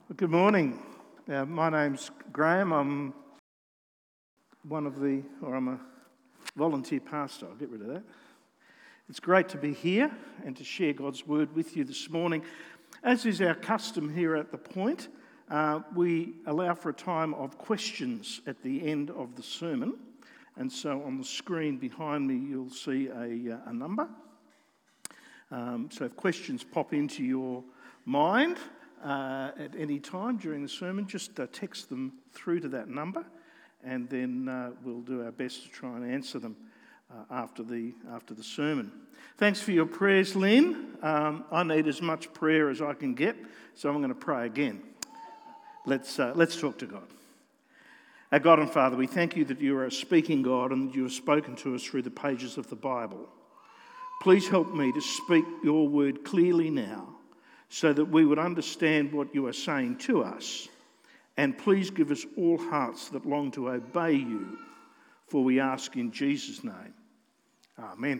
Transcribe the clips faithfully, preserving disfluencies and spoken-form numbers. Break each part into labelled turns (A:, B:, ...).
A: Good morning. Uh, my name's Graham. I'm one of the, or I'm a volunteer pastor. I'll get rid of that. It's great to be here and to share God's word with you this morning. As is our custom here at The Point, uh, we allow for a time of questions at the end of the sermon. And so on the screen behind me, you'll see a, a number. Um, so if questions pop into your mind, Uh, at any time during the sermon, just uh, text them through to that number, and then uh, we'll do our best to try and answer them uh, after the after the sermon. Thanks for your prayers, Lynn. Um, I need as much prayer as I can get, so I'm going to pray again. Let's uh, let's talk to God. Our God and Father, we thank you that you are a speaking God and that you have spoken to us through the pages of the Bible. Please help me to speak your word clearly now, so that we would understand what you are saying to us. And please give us all hearts that long to obey you, for we ask in Jesus' name. Amen.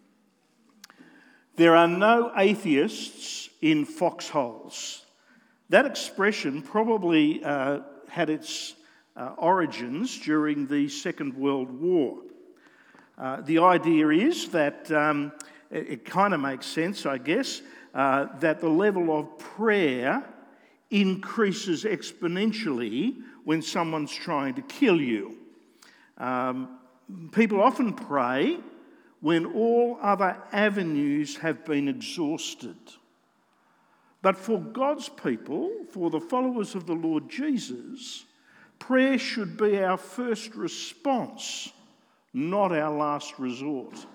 A: There are no atheists in foxholes. That expression probably uh, had its uh, origins during the Second World War. Uh, the idea is that um, it, it kind of makes sense, I guess, Uh, that the level of prayer increases exponentially when someone's trying to kill you. Um, people often pray when all other avenues have been exhausted. But for God's people, for the followers of the Lord Jesus, prayer should be our first response, not our last resort.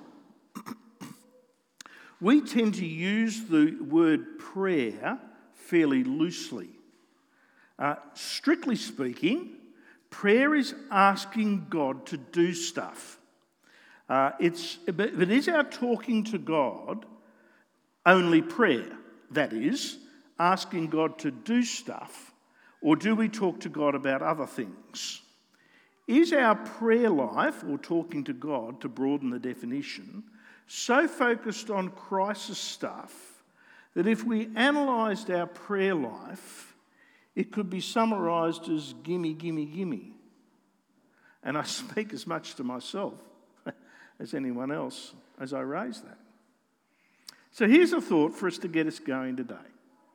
A: We tend to use the word prayer fairly loosely. Uh, strictly speaking, prayer is asking God to do stuff. Uh, it's, but it is our talking to God only prayer? That is, asking God to do stuff, or do we talk to God about other things? Is our prayer life, or talking to God, to broaden the definition, so focused on crisis stuff that if we analysed our prayer life, it could be summarised as gimme, gimme, gimme. And I speak as much to myself as anyone else as I raise that. So here's a thought for us to get us going today.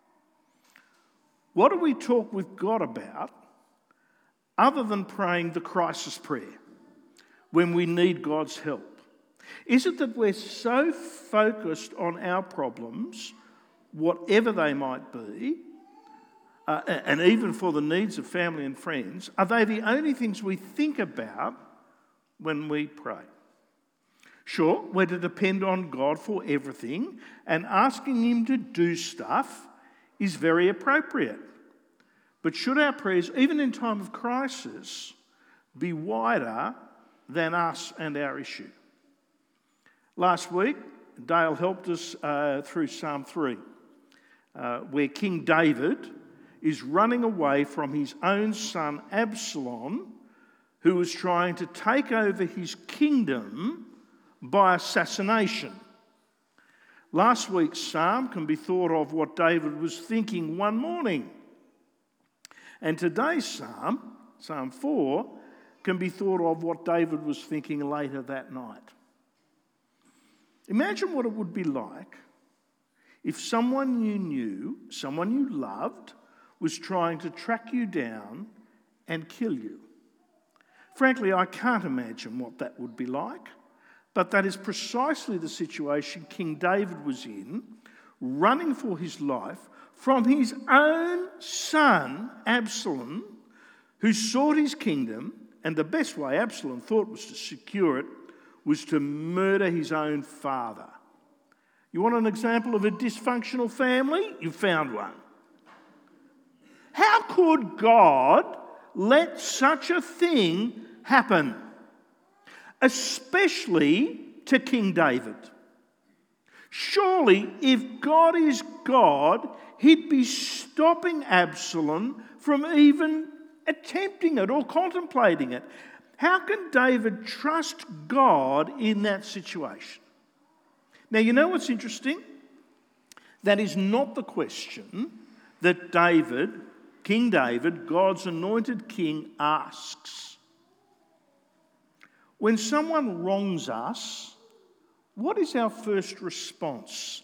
A: What do we talk with God about other than praying the crisis prayer when we need God's help? Is it that we're so focused on our problems, whatever they might be, uh, and even for the needs of family and friends, are they the only things we think about when we pray? Sure, we're to depend on God for everything, and asking him to do stuff is very appropriate. But should our prayers, even in time of crisis, be wider than us and our issue? Last week, Dale helped us uh, through Psalm three, uh, where King David is running away from his own son Absalom, who was trying to take over his kingdom by assassination. Last week's psalm can be thought of what David was thinking one morning. And today's psalm, Psalm four, can be thought of what David was thinking later that night. Imagine what it would be like if someone you knew, someone you loved, was trying to track you down and kill you. Frankly, I can't imagine what that would be like, but that is precisely the situation King David was in, running for his life from his own son, Absalom, who sought his kingdom, and the best way Absalom thought was to secure it was to murder his own father. You want an example of a dysfunctional family? You found one. How could God let such a thing happen? Especially to King David. Surely, if God is God, he'd be stopping Absalom from even attempting it or contemplating it. How can David trust God in that situation? Now, you know what's interesting? That is not the question that David King David, God's anointed king, asks, when someone wrongs us, what is our first response?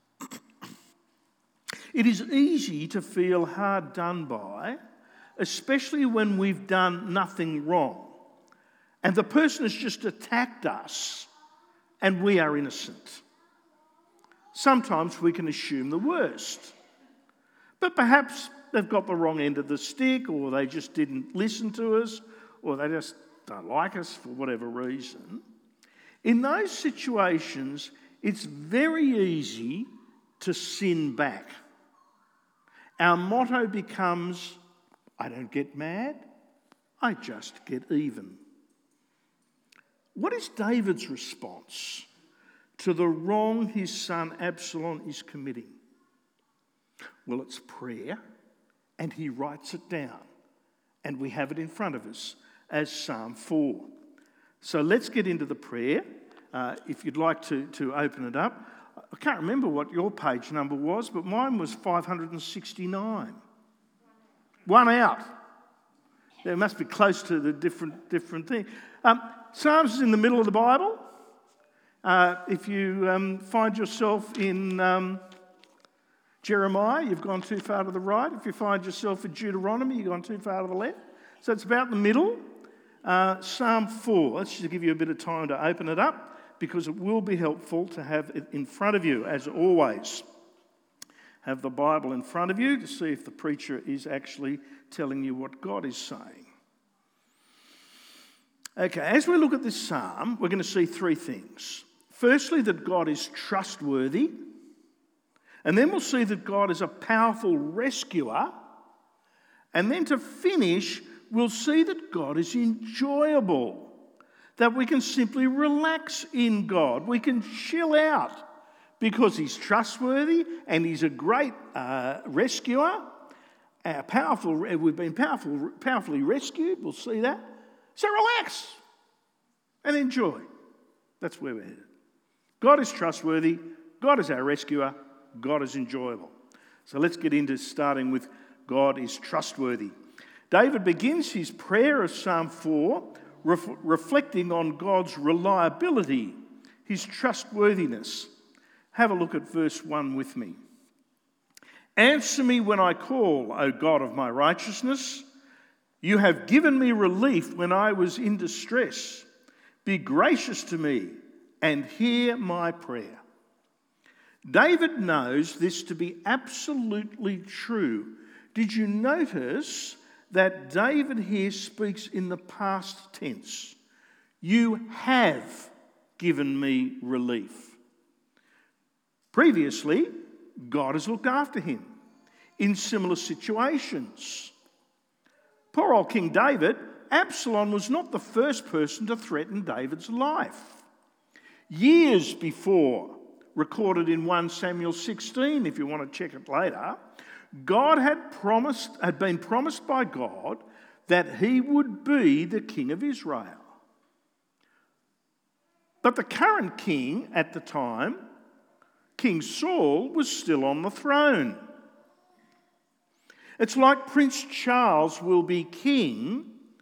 A: It is easy to feel hard done by, especially when we've done nothing wrong and the person has just attacked us and we are innocent. Sometimes we can assume the worst, but perhaps they've got the wrong end of the stick, or they just didn't listen to us, or they just don't like us for whatever reason. In those situations, it's very easy to sin back. Our motto becomes, I don't get mad, I just get even. What is David's response to the wrong his son Absalom is committing? Well, it's prayer, and he writes it down, and we have it in front of us as Psalm four. So let's get into the prayer. Uh, if you'd like to, to open it up. I can't remember what your page number was, but mine was five hundred sixty-nine. One out. It must be close to the different different thing. Um, Psalms is in the middle of the Bible. Uh, if you um, find yourself in um, Jeremiah, you've gone too far to the right. If you find yourself in Deuteronomy, you've gone too far to the left. So it's about the middle. Uh, Psalm four. Let's just give you a bit of time to open it up, because it will be helpful to have it in front of you, as always. Have the Bible in front of you to see if the preacher is actually telling you what God is saying. Okay, as we look at this psalm, we're going to see three things. Firstly, that God is trustworthy. And then we'll see that God is a powerful rescuer. And then to finish, we'll see that God is enjoyable. That we can simply relax in God. We can chill out because he's trustworthy and he's a great uh, rescuer. Uh, powerful, we've been powerful, powerfully rescued. We'll see that. So relax and enjoy. That's where we're headed. God is trustworthy. God is our rescuer. God is enjoyable. So let's get into starting with God is trustworthy. David begins his prayer of Psalm four ref- reflecting on God's reliability, his trustworthiness. Have a look at verse one with me. Answer me when I call, O God of my righteousness. You have given me relief when I was in distress. Be gracious to me and hear my prayer. David knows this to be absolutely true. Did you notice that David here speaks in the past tense? You have given me relief. Previously, God has looked after him in similar situations. Poor old King David, Absalom was not the first person to threaten David's life. Years before, recorded in First Samuel sixteen, if you want to check it later, God had promised, had been promised by God that he would be the king of Israel. But the current king at the time, King Saul, was still on the throne. It's like Prince Charles will be king,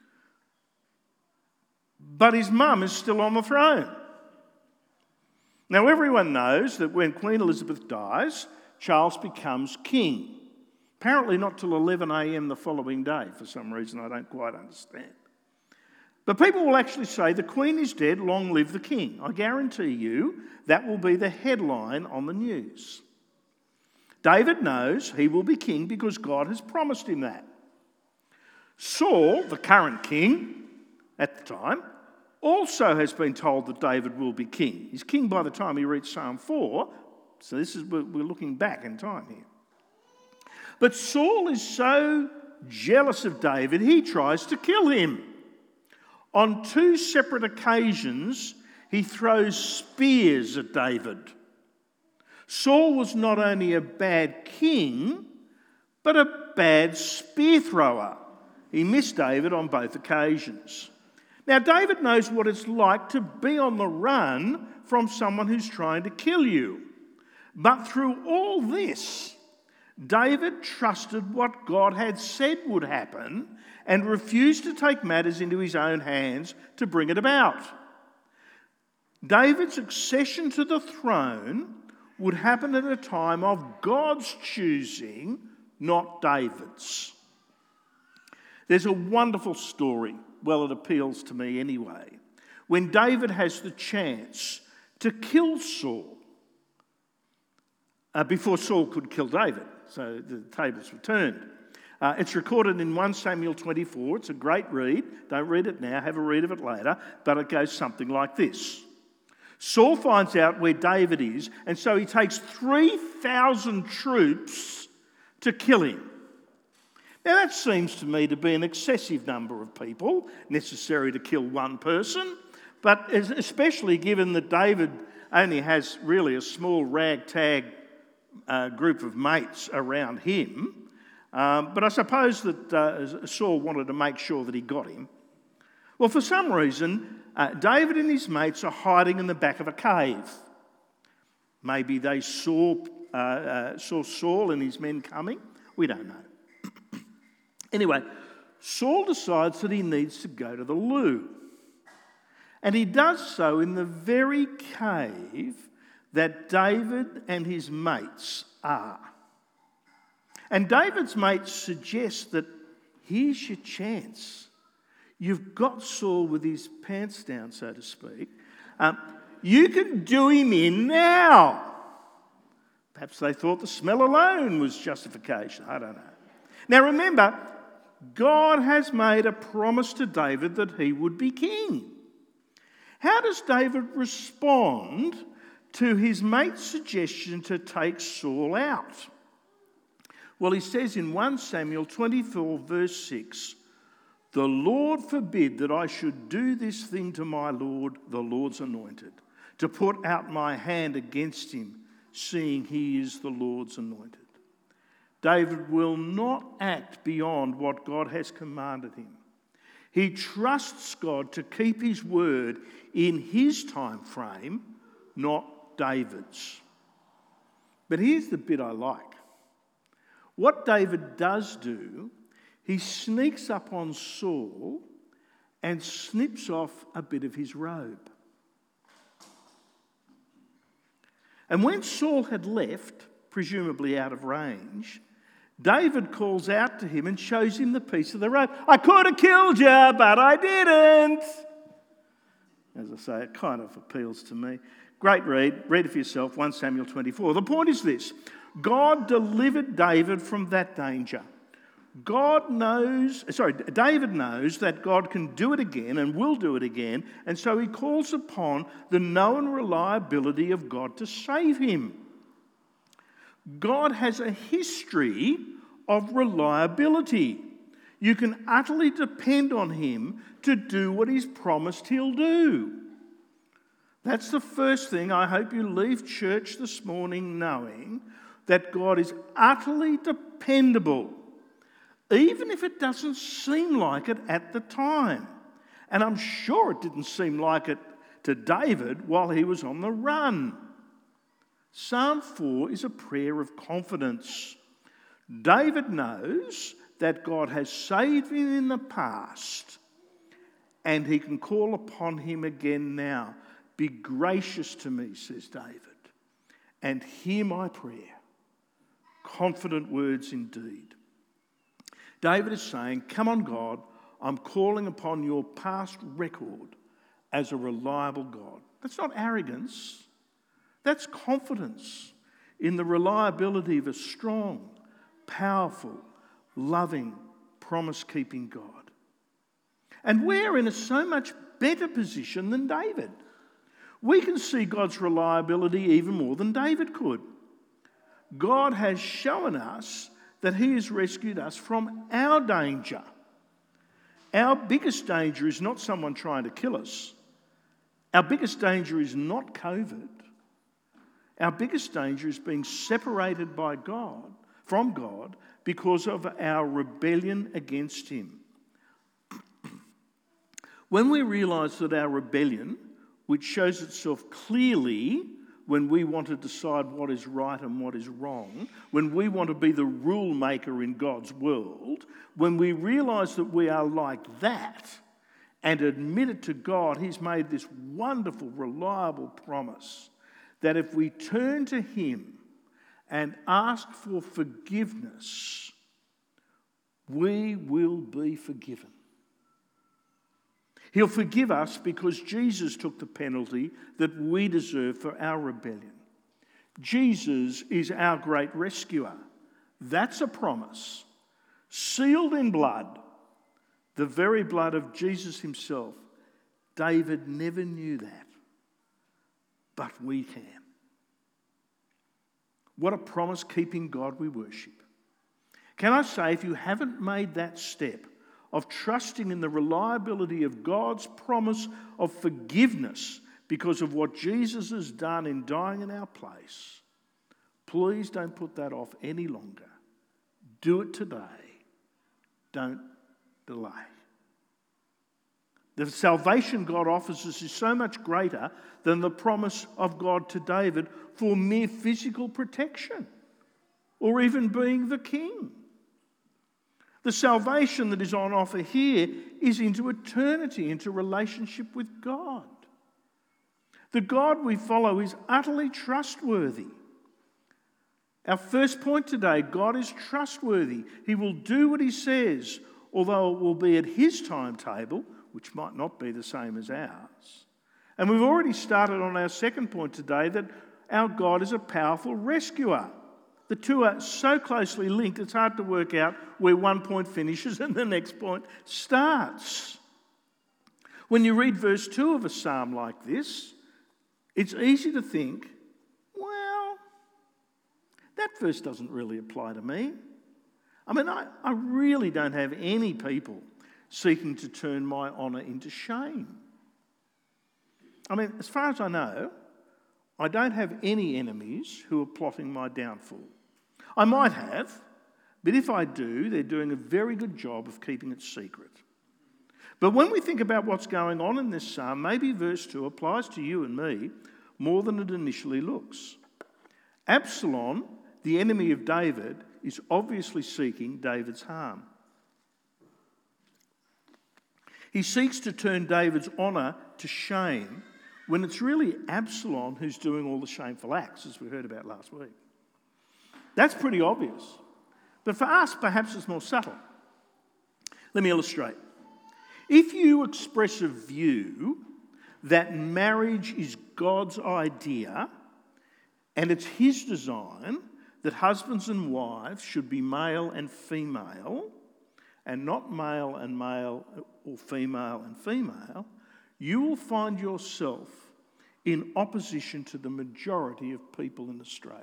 A: but his mum is still on the throne. Now, everyone knows that when Queen Elizabeth dies, Charles becomes king. Apparently not till eleven a.m. the following day, for some reason I don't quite understand. But people will actually say, the Queen is dead, long live the King. I guarantee you that will be the headline on the news. David knows he will be king because God has promised him that. Saul, the current king at the time, also has been told that David will be king. He's king by the time he reads Psalm four, so this is we're looking back in time here. But Saul is so jealous of David, he tries to kill him. On two separate occasions, he throws spears at David. Saul was not only a bad king, but a bad spear thrower. He missed David on both occasions. Now, David knows what it's like to be on the run from someone who's trying to kill you. But through all this, David trusted what God had said would happen and refused to take matters into his own hands to bring it about. David's accession to the throne would happen at a time of God's choosing, not David's. There's a wonderful story, well, it appeals to me anyway, when David has the chance to kill Saul uh, before Saul could kill David. So the tables were turned. Uh, it's recorded in First Samuel twenty-four. It's a great read. Don't read it now, have a read of it later. But it goes something like this. Saul finds out where David is, and so he takes three thousand troops to kill him. Now that seems to me to be an excessive number of people necessary to kill one person, but especially given that David only has really a small ragtag uh, group of mates around him. Um, but I suppose that uh, Saul wanted to make sure that he got him. Well, for some reason, uh, David and his mates are hiding in the back of a cave. Maybe they saw, uh, uh, saw Saul and his men coming. We don't know. Anyway, Saul decides that he needs to go to the loo. And he does so in the very cave that David and his mates are. And David's mates suggest that here's your chance. You've got Saul with his pants down, so to speak. Um, you can do him in now. Perhaps they thought the smell alone was justification. I don't know. Now remember, God has made a promise to David that he would be king. How does David respond to his mate's suggestion to take Saul out? Well, he says in First Samuel twenty-four, verse six, "The Lord forbid that I should do this thing to my Lord, the Lord's anointed, to put out my hand against him, seeing he is the Lord's anointed." David will not act beyond what God has commanded him. He trusts God to keep his word in his time frame, not David's. But here's the bit I like. What David does do, he sneaks up on Saul and snips off a bit of his robe. And when Saul had left, presumably out of range, David calls out to him and shows him the piece of the robe. "I could have killed you, but I didn't." As I say, it kind of appeals to me. Great read. Read it for yourself, First Samuel twenty-four. The point is this. God delivered David from that danger. God knows, sorry, David knows that God can do it again and will do it again, and so he calls upon the known reliability of God to save him. God has a history of reliability. You can utterly depend on him to do what he's promised he'll do. That's the first thing I hope you leave church this morning knowing, that God is utterly dependable, even if it doesn't seem like it at the time. And I'm sure it didn't seem like it to David while he was on the run. Psalm four is a prayer of confidence. David knows that God has saved him in the past, and he can call upon him again now. "Be gracious to me," says David, "and hear my prayer." Confident words indeed. David is saying, "Come on, God, I'm calling upon your past record as a reliable God." That's not arrogance. That's confidence in the reliability of a strong, powerful, loving, promise-keeping God. And we're in a so much better position than David. We can see God's reliability even more than David could. God has shown us that he has rescued us from our danger. Our biggest danger is not someone trying to kill us. Our biggest danger is not COVID. Our biggest danger is being separated by God, from God, because of our rebellion against him. When we realise that our rebellion, which shows itself clearly when we want to decide what is right and what is wrong, when we want to be the rule maker in God's world, when we realise that we are like that and admit it to God, He's made this wonderful, reliable promise that if we turn to Him and ask for forgiveness, we will be forgiven. He'll forgive us because Jesus took the penalty that we deserve for our rebellion. Jesus is our great rescuer. That's a promise, sealed in blood, the very blood of Jesus Himself. David never knew that, but we can. What a promise-keeping God we worship. Can I say, if you haven't made that step of trusting in the reliability of God's promise of forgiveness because of what Jesus has done in dying in our place, please don't put that off any longer. Do it today. Don't delay. The salvation God offers us is so much greater than the promise of God to David for mere physical protection or even being the king. The salvation that is on offer here is into eternity, into relationship with God. The God we follow is utterly trustworthy. Our first point today, God is trustworthy. He will do what He says, although it will be at His timetable, which might not be the same as ours. And we've already started on our second point today that our God is a powerful rescuer. The two are so closely linked, it's hard to work out where one point finishes and the next point starts. When you read verse two of a psalm like this, it's easy to think, well, that verse doesn't really apply to me. I mean, I, I really don't have any people seeking to turn my honour into shame. I mean, as far as I know, I don't have any enemies who are plotting my downfall. I might have, but if I do, they're doing a very good job of keeping it secret. But when we think about what's going on in this psalm, maybe verse two applies to you and me more than it initially looks. Absalom, the enemy of David, is obviously seeking David's harm. He seeks to turn David's honour to shame when it's really Absalom who's doing all the shameful acts, as we heard about last week. That's pretty obvious. But for us, perhaps it's more subtle. Let me illustrate. If you express a view that marriage is God's idea and it's His design that husbands and wives should be male and female and not male and male or female and female, you will find yourself in opposition to the majority of people in Australia.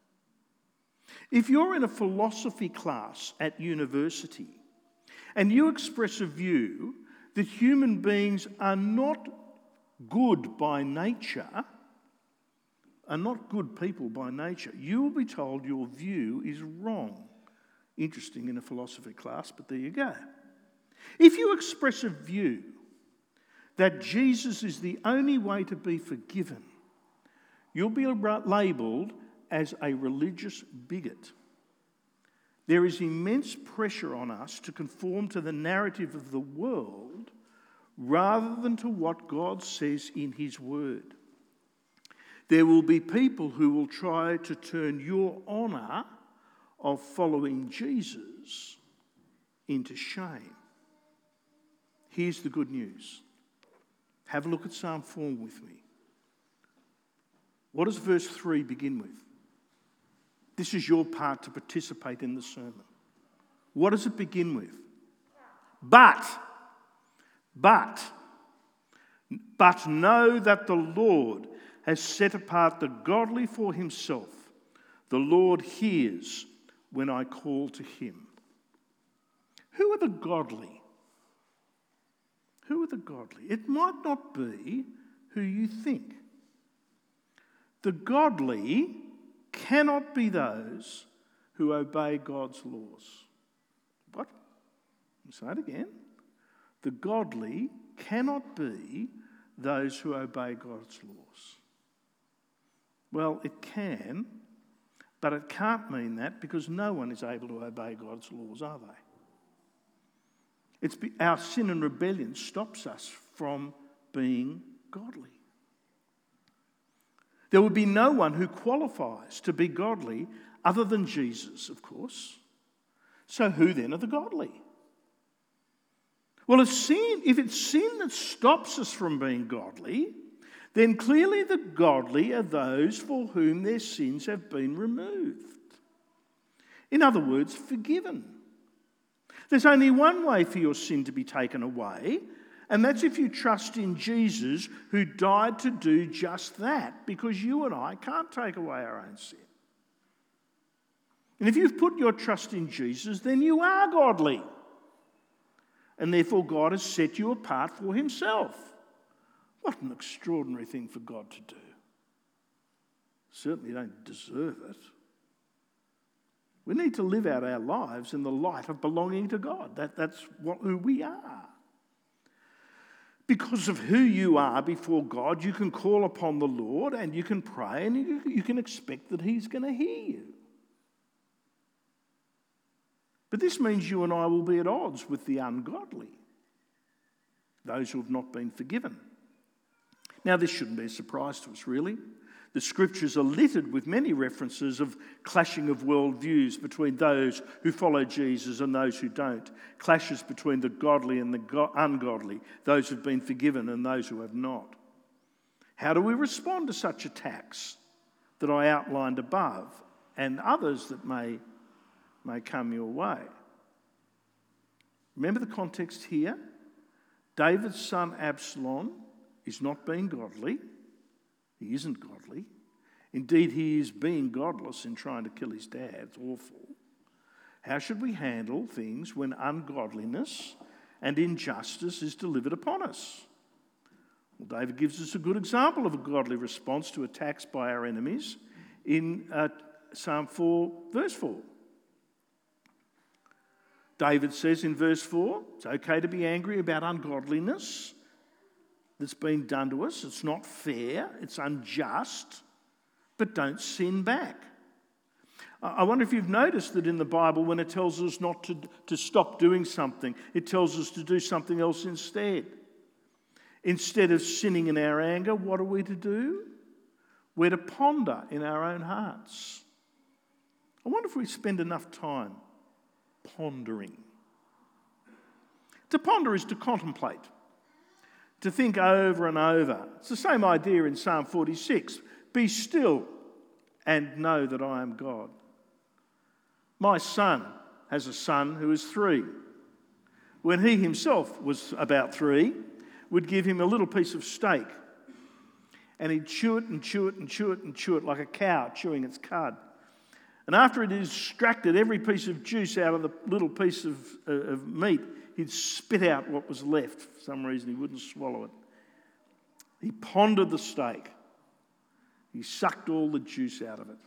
A: If you're in a philosophy class at university and you express a view that human beings are not good by nature, are not good people by nature, you will be told your view is wrong. Interesting in a philosophy class, but there you go. If you express a view that Jesus is the only way to be forgiven, you'll be labelled as a religious bigot. There is immense pressure on us to conform to the narrative of the world rather than to what God says in His Word. There will be people who will try to turn your honour of following Jesus into shame. Here's the good news. Have a look at Psalm four with me. What does verse three begin with? This is your part to participate in the sermon. What does it begin with? But, but, but know that the Lord has set apart the godly for Himself. The Lord hears when I call to Him. Who are the godly? Who are the godly? It might not be who you think. The godly cannot be those who obey God's laws. What? I'll say it again. The godly cannot be those who obey God's laws. Well, it can, but it can't mean that because no one is able to obey God's laws, are they? It's be, our sin and rebellion stops us from being godly. There would be no one who qualifies to be godly other than Jesus, of course. So who then are the godly? Well, if sin, if it's sin that stops us from being godly, then clearly the godly are those for whom their sins have been removed. In other words, forgiven. There's only one way for your sin to be taken away, and that's if you trust in Jesus, who died to do just that, because you and I can't take away our own sin. And if you've put your trust in Jesus, then you are godly. And therefore God has set you apart for himself. What an extraordinary thing for God to do. Certainly don't deserve it. We need to live out our lives in the light of belonging to God. That, that's what, who we are. Because of who you are before God, you can call upon the Lord and you can pray and you, you can expect that he's going to hear you. But this means you and I will be at odds with the ungodly, those who have not been forgiven. Now, this shouldn't be a surprise to us, really. The scriptures are littered with many references of clashing of worldviews between those who follow Jesus and those who don't. Clashes between the godly and the go- ungodly, those who have been forgiven and those who have not. How do we respond to such attacks that I outlined above and others that may, may come your way? Remember the context here? David's son Absalom is not being godly. He isn't godly. Indeed, he is being godless in trying to kill his dad. It's awful. How should we handle things when ungodliness and injustice is delivered upon us? Well, David gives us a good example of a godly response to attacks by our enemies in uh, Psalm four, verse four. David says in verse four, it's okay to be angry about ungodliness that's been done to us. It's not fair, it's unjust, but don't sin back. I wonder if you've noticed that in the Bible, when it tells us not to, to stop doing something, it tells us to do something else instead. Instead of sinning in our anger, what are we to do? We're to ponder in our own hearts. I wonder if we spend enough time pondering. To ponder is to contemplate. To think over and over. It's the same idea in Psalm forty-six. Be still and know that I am God. My son has a son who is three. When he himself was about three, would give him a little piece of steak. And he'd chew it and chew it and chew it and chew it like a cow chewing its cud. And after it extracted every piece of juice out of the little piece of, uh, of meat, he'd spit out what was left. For some reason, he wouldn't swallow it. He pondered the steak. He sucked all the juice out of it.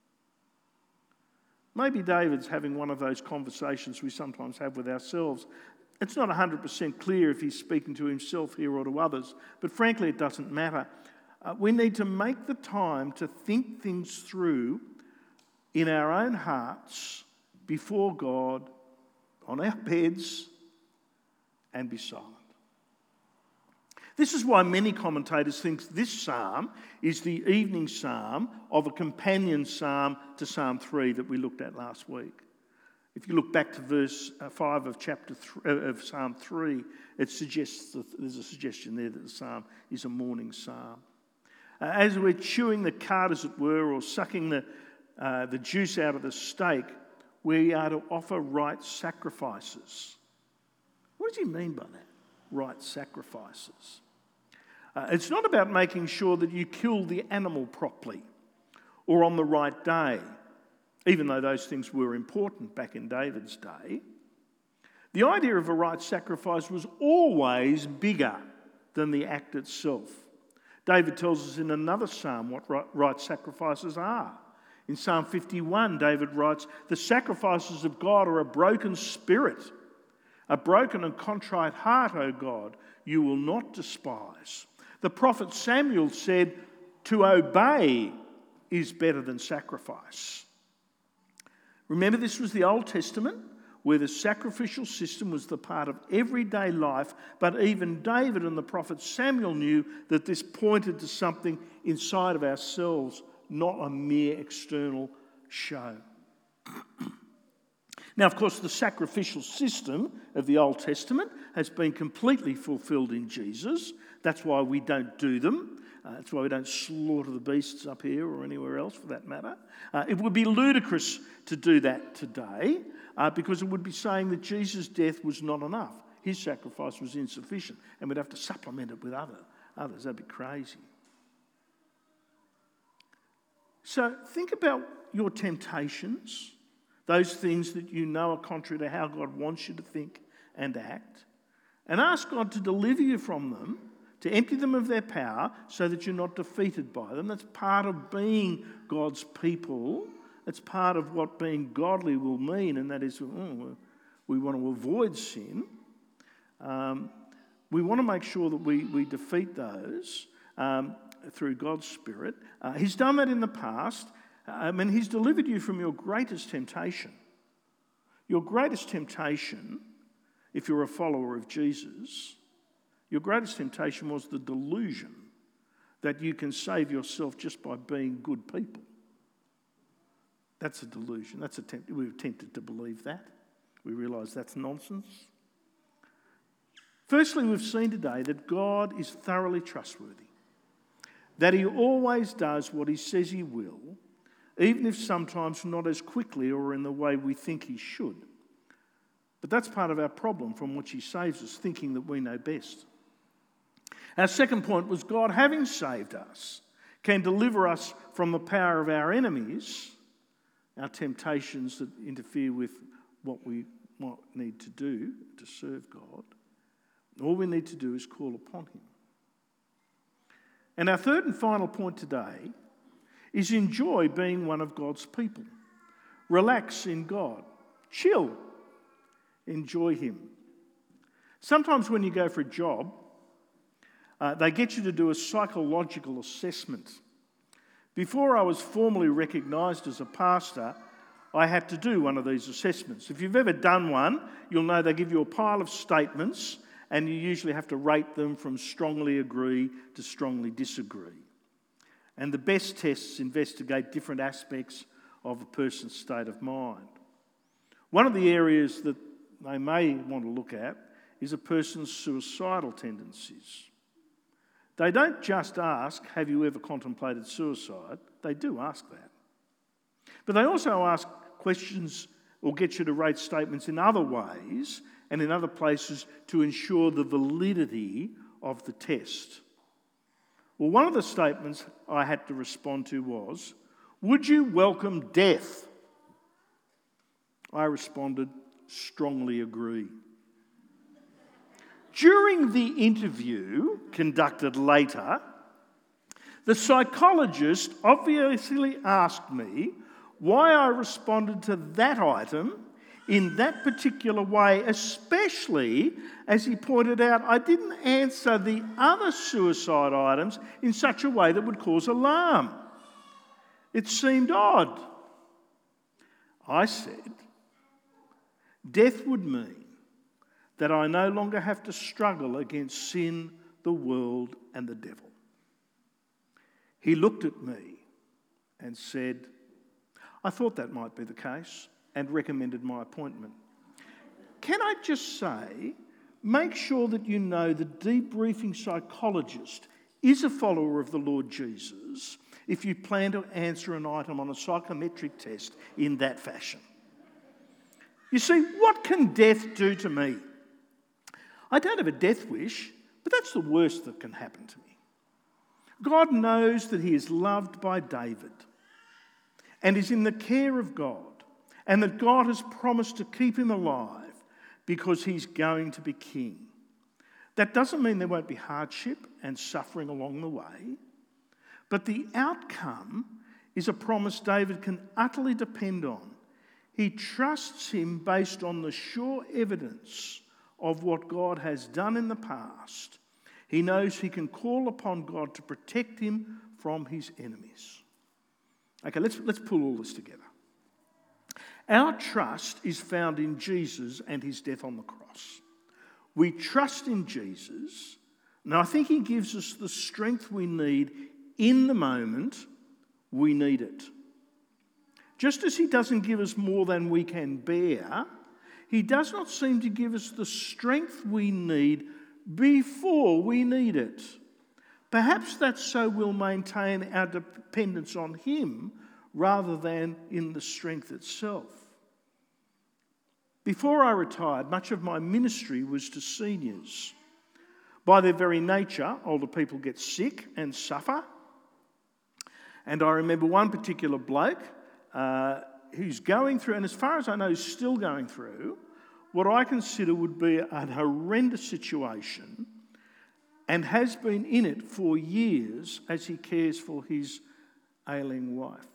A: Maybe David's having one of those conversations we sometimes have with ourselves. It's not one hundred percent clear if he's speaking to himself here or to others, but frankly, it doesn't matter. Uh, we need to make the time to think things through in our own hearts, before God, on our beds, and be silent. This is why many commentators think this psalm is the evening psalm of a companion psalm to Psalm three that we looked at last week. If you look back to verse five of chapter three, of Psalm three, it suggests that there's a suggestion there that the psalm is a morning psalm. Uh, as we're chewing the cud, as it were, or sucking the uh, the juice out of the steak, we are to offer right sacrifices. What does he mean by that? Right sacrifices. Uh, it's not about making sure that you kill the animal properly or on the right day, even though those things were important back in David's day. The idea of a right sacrifice was always bigger than the act itself. David tells us in another psalm what right, right sacrifices are. In Psalm fifty-one, David writes, "The sacrifices of God are a broken spirit. A broken and contrite heart, O God, you will not despise." The prophet Samuel said, "To obey is better than sacrifice. Remember, this was the Old Testament, where the sacrificial system was the part of everyday life, but even David and the prophet Samuel knew that this pointed to something inside of ourselves, not a mere external show. Now, of course, the sacrificial system of the Old Testament has been completely fulfilled in Jesus. That's why we don't do them. Uh, that's why we don't slaughter the beasts up here or anywhere else for that matter. Uh, it would be ludicrous to do that today uh, because it would be saying that Jesus' death was not enough. His sacrifice was insufficient and we'd have to supplement it with other, others. That'd be crazy. So think about your temptations, those things that you know are contrary to how God wants you to think and act, and ask God to deliver you from them, to empty them of their power so that you're not defeated by them. That's part of being God's people. It's part of what being godly will mean, and that is oh, we want to avoid sin. Um, we want to make sure that we, we defeat those um, through God's Spirit. Uh, he's done that in the past, um, and he's delivered you from your greatest temptation. Your greatest temptation, if you're a follower of Jesus, your greatest temptation was the delusion that you can save yourself just by being good people. That's a delusion. That's a tempt- we're tempted to believe that. We realise that's nonsense. Firstly, we've seen today that God is thoroughly trustworthy, that he always does what he says he will, even if sometimes not as quickly or in the way we think he should. But that's part of our problem from which he saves us, thinking that we know best. Our second point was God, having saved us, can deliver us from the power of our enemies, our temptations that interfere with what we might need to do to serve God. All we need to do is call upon him. And our third and final point today is enjoy being one of God's people. Relax in God. Chill. Enjoy him. Sometimes when you go for a job, Uh, they get you to do a psychological assessment. Before I was formally recognised as a pastor, I had to do one of these assessments. If you've ever done one, you'll know they give you a pile of statements and you usually have to rate them from strongly agree to strongly disagree. And the best tests investigate different aspects of a person's state of mind. One of the areas that they may want to look at is a person's suicidal tendencies. They don't just ask, have you ever contemplated suicide? They do ask that. But they also ask questions or get you to rate statements in other ways and in other places to ensure the validity of the test. Well, one of the statements I had to respond to was, would you welcome death? I responded, strongly agree. During the interview conducted later, the psychologist obviously asked me why I responded to that item in that particular way, especially as he pointed out I didn't answer the other suicide items in such a way that would cause alarm. It seemed odd. I said, death would mean that I no longer have to struggle against sin, the world, and the devil. He looked at me and said, I thought that might be the case, and recommended my appointment. Can I just say, make sure that you know the debriefing psychologist is a follower of the Lord Jesus if you plan to answer an item on a psychometric test in that fashion. You see, what can death do to me? I don't have a death wish, but that's the worst that can happen to me. God knows that he is loved by David and is in the care of God, and that God has promised to keep him alive because he's going to be king. That doesn't mean there won't be hardship and suffering along the way, but the outcome is a promise David can utterly depend on. He trusts him based on the sure evidence of what God has done in the past. He knows he can call upon God to protect him from his enemies. Okay, let's, let's pull all this together. Our trust is found in Jesus and his death on the cross. We trust in Jesus, and I think he gives us the strength we need in the moment we need it. Just as he doesn't give us more than we can bear, he does not seem to give us the strength we need before we need it. Perhaps that's so we'll maintain our dependence on him rather than in the strength itself. Before I retired, much of my ministry was to seniors. By their very nature, older people get sick and suffer. And I remember one particular bloke uh, who's going through, and as far as I know, is still going through, what I consider would be a horrendous situation, and has been in it for years as he cares for his ailing wife.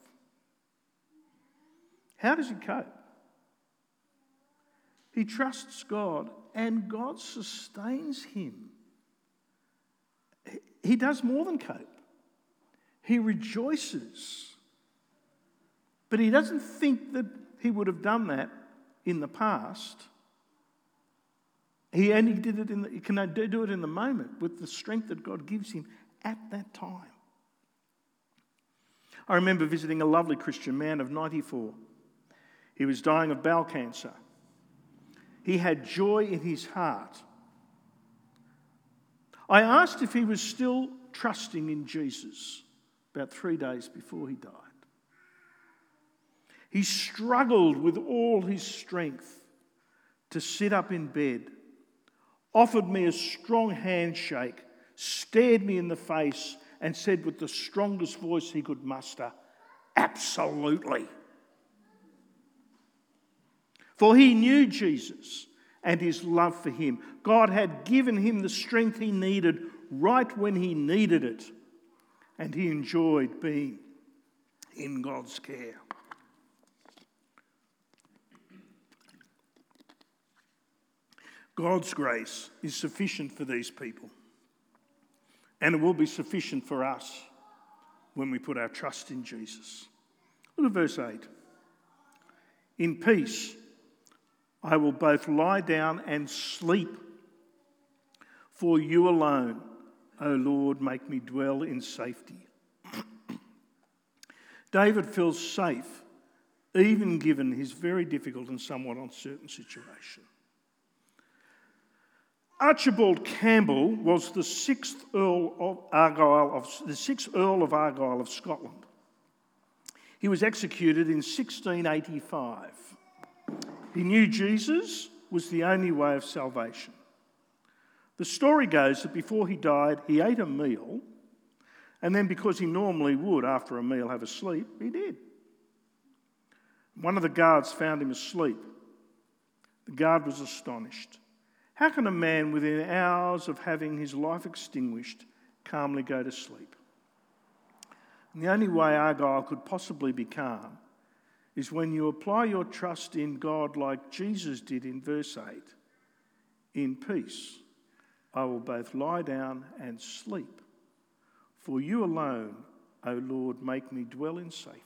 A: How does he cope? He trusts God, and God sustains him. He does more than cope. He rejoices. But he doesn't think that he would have done that in the past. He only did it in the, he can do it in the moment with the strength that God gives him at that time. I remember visiting a lovely Christian man of ninety-four. He was dying of bowel cancer. He had joy in his heart. I asked if he was still trusting in Jesus about three days before he died. He struggled with all his strength to sit up in bed, offered me a strong handshake, stared me in the face, and said with the strongest voice he could muster, "Absolutely." For he knew Jesus and his love for him. God had given him the strength he needed right when he needed it, and he enjoyed being in God's care. God's grace is sufficient for these people, and it will be sufficient for us when we put our trust in Jesus. Look at verse eight. In peace I will both lie down and sleep, for you alone, O Lord, make me dwell in safety. David feels safe, even given his very difficult and somewhat uncertain situation. Archibald Campbell was the sixth Earl of Argyll of the sixth Earl of Argyll of Scotland. He was executed in sixteen eighty-five. He knew Jesus was the only way of salvation. The story goes that before he died, he ate a meal, and then because he normally would, after a meal, have a sleep, he did. One of the guards found him asleep. The guard was astonished. How can a man within hours of having his life extinguished calmly go to sleep? And the only way Argyll could possibly be calm is when you apply your trust in God like Jesus did in verse eight. In peace I will both lie down and sleep, for you alone, O Lord, make me dwell in safety.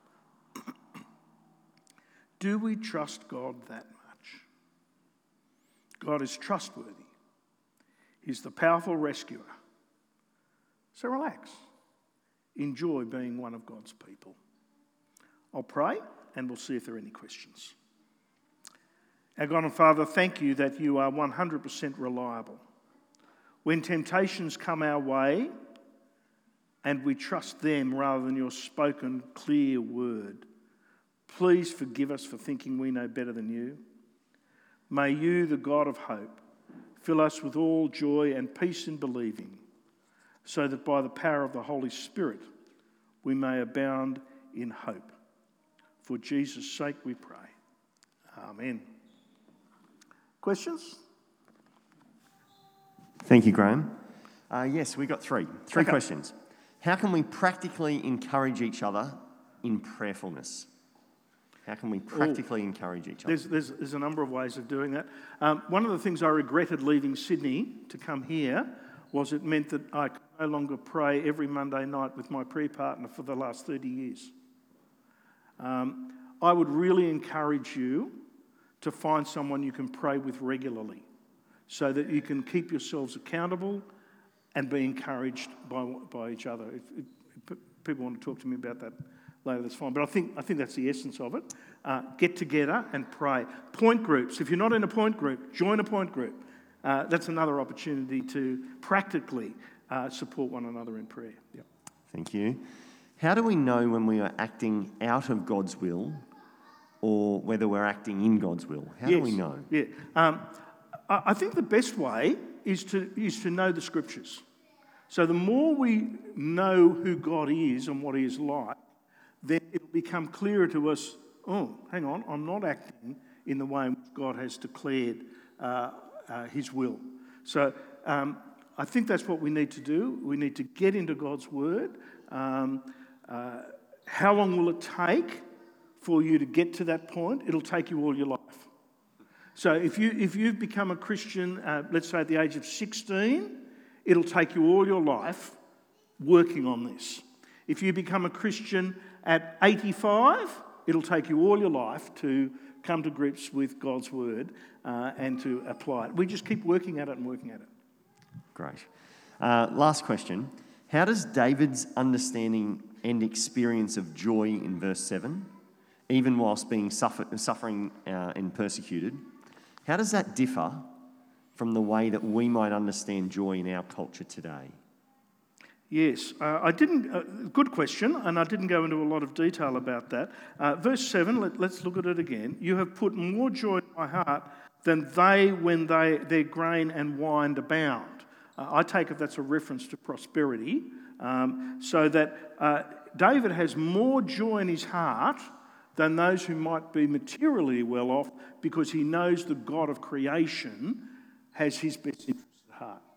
A: Do we trust God that much? God is trustworthy. He's the powerful rescuer. So relax. Enjoy being one of God's people. I'll pray and we'll see if there are any questions. Our God and Father, thank you that you are one hundred percent reliable. When temptations come our way and we trust them rather than your spoken clear word, please forgive us for thinking we know better than you. May you, the God of hope, fill us with all joy and peace in believing, so that by the power of the Holy Spirit we may abound in hope. For Jesus' sake we pray. Amen. Questions?
B: Thank you, Graham. Uh, yes, we got three. Three
A: Okay.
B: questions. How can we practically encourage each other in prayerfulness? How can we practically Ooh. encourage each other?
A: There's, there's, there's a number of ways of doing that. Um, one of the things I regretted leaving Sydney to come here was it meant that I could no longer pray every Monday night with my prayer partner for the last thirty years. um, I would really encourage you to find someone you can pray with regularly so that you can keep yourselves accountable and be encouraged by, by each other. If, if, if people want to talk to me about that later, that's fine. But I think, I think that's the essence of it. Uh, get together and pray. Point groups. If you're not in a point group, join a point group. Uh, that's another opportunity to practically uh, support one another in prayer. Yep.
B: Thank you. How do we know when we are acting out of God's will or whether we're acting in God's will? How
A: yes.
B: do we know?
A: Yeah. Um, I, I think the best way is to is to know the Scriptures. So the more we know who God is and what He is like, then it will become clearer to us, oh, hang on, I'm not acting in the way in which God has declared uh, uh, His will. So um, I think that's what we need to do. We need to get into God's Word. Um, uh, how long will it take for you to get to that point? It'll take you all your life. So if, you, if you've become a Christian, uh, let's say at the age of sixteen, it'll take you all your life working on this. If you become a Christian at eighty-five, it'll take you all your life to come to grips with God's Word uh, and to apply it. We just keep working at it and working at it.
B: Great. Uh, last question. How does David's understanding and experience of joy in verse seven, even whilst being suffer- suffering uh, and persecuted, how does that differ from the way that we might understand joy in our culture today?
A: Yes, uh, I didn't. Uh, good question, and I didn't go into a lot of detail about that. Uh, verse seven. Let, let's look at it again. You have put more joy in my heart than they when they their grain and wine abound. Uh, I take it that's a reference to prosperity, um, so that uh, David has more joy in his heart than those who might be materially well off, because he knows the God of creation has his best interest at heart.